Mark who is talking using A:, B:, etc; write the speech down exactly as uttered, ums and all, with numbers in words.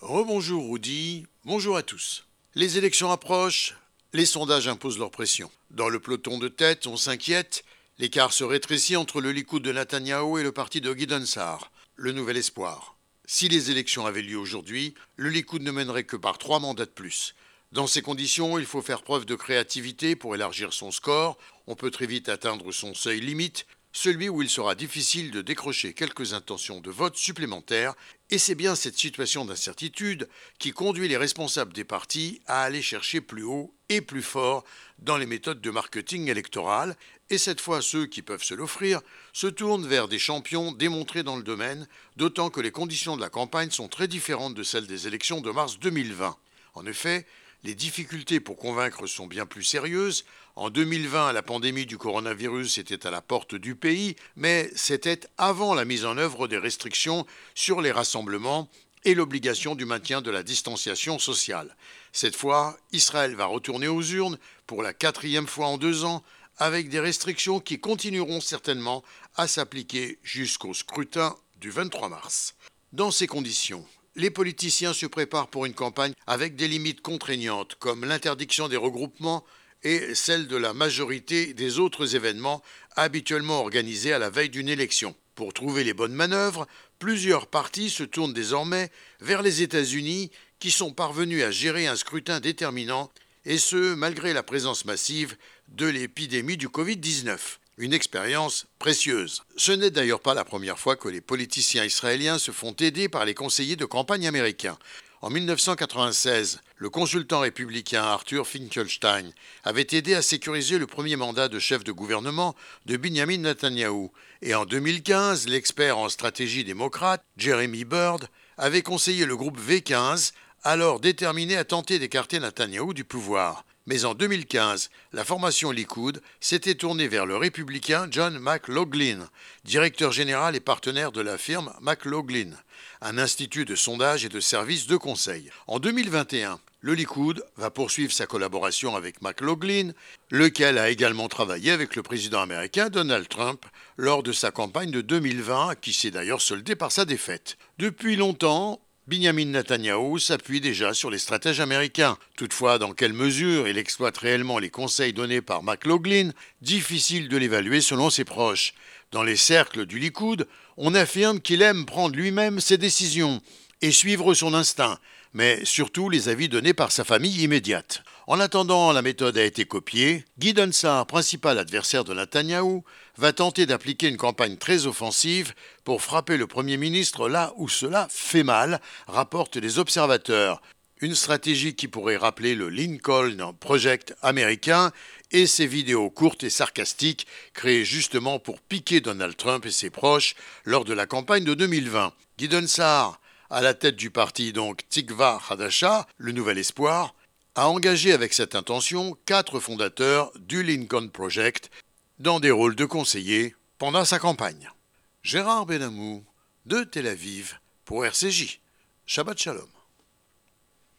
A: Rebonjour Rudy, bonjour à tous. Les élections approchent, les sondages imposent leur pression. Dans le peloton de tête, on s'inquiète, l'écart se rétrécit entre le Likoud de Netanyahou et le parti de Gideon Sa'ar, le nouvel espoir. Si les élections avaient lieu aujourd'hui, le Likoud ne mènerait que par trois mandats de plus. Dans ces conditions, il faut faire preuve de créativité pour élargir son score. On peut très vite atteindre son seuil limite, celui où il sera difficile de décrocher quelques intentions de vote supplémentaires, et c'est bien cette situation d'incertitude qui conduit les responsables des partis à aller chercher plus haut et plus fort dans les méthodes de marketing électoral, et cette fois ceux qui peuvent se l'offrir se tournent vers des champions démontrés dans le domaine, d'autant que les conditions de la campagne sont très différentes de celles des élections de mars deux mille vingt. En effet, les difficultés pour convaincre sont bien plus sérieuses. En deux mille vingt, la pandémie du coronavirus était à la porte du pays, mais c'était avant la mise en œuvre des restrictions sur les rassemblements et l'obligation du maintien de la distanciation sociale. Cette fois, Israël va retourner aux urnes pour la quatrième fois en deux ans, avec des restrictions qui continueront certainement à s'appliquer jusqu'au scrutin du vingt-trois mars. Dans ces conditions, les politiciens se préparent pour une campagne avec des limites contraignantes comme l'interdiction des regroupements et celle de la majorité des autres événements habituellement organisés à la veille d'une élection. Pour trouver les bonnes manœuvres, plusieurs partis se tournent désormais vers les États-Unis qui sont parvenus à gérer un scrutin déterminant, et ce malgré la présence massive de l'épidémie du covid dix-neuf. Une expérience précieuse. Ce n'est d'ailleurs pas la première fois que les politiciens israéliens se font aider par les conseillers de campagne américains. En mille neuf cent quatre-vingt-seize, le consultant républicain Arthur Finkelstein avait aidé à sécuriser le premier mandat de chef de gouvernement de Binyamin Netanyahou. Et en deux mille quinze, l'expert en stratégie démocrate, Jeremy Bird, avait conseillé le groupe V quinze, alors déterminé à tenter d'écarter Netanyahou du pouvoir. Mais en deux mille quinze, la formation Likoud s'était tournée vers le républicain John McLaughlin, directeur général et partenaire de la firme McLaughlin, un institut de sondage et de services de conseil. En deux mille vingt et un, le Likoud va poursuivre sa collaboration avec McLaughlin, lequel a également travaillé avec le président américain Donald Trump lors de sa campagne de deux mille vingt, qui s'est d'ailleurs soldée par sa défaite. Depuis longtemps, Binyamin Netanyahou s'appuie déjà sur les stratèges américains. Toutefois, dans quelle mesure il exploite réellement les conseils donnés par McLaughlin, difficile de l'évaluer selon ses proches. Dans les cercles du Likoud, on affirme qu'il aime prendre lui-même ses décisions et suivre son instinct, mais surtout les avis donnés par sa famille immédiate. En attendant, la méthode a été copiée. Gideon Sa'ar, principal adversaire de Netanyahou, va tenter d'appliquer une campagne très offensive pour frapper le Premier ministre là où cela fait mal, rapportent les observateurs. Une stratégie qui pourrait rappeler le Lincoln Project américain et ses vidéos courtes et sarcastiques créées justement pour piquer Donald Trump et ses proches lors de la campagne de deux mille vingt. Gideon Sa'ar, à la tête du parti donc Tikva Hadasha, le nouvel espoir, a engagé avec cette intention quatre fondateurs du Lincoln Project dans des rôles de conseillers pendant sa campagne. Gérard Benamou, de Tel Aviv, pour R C J. Shabbat Shalom.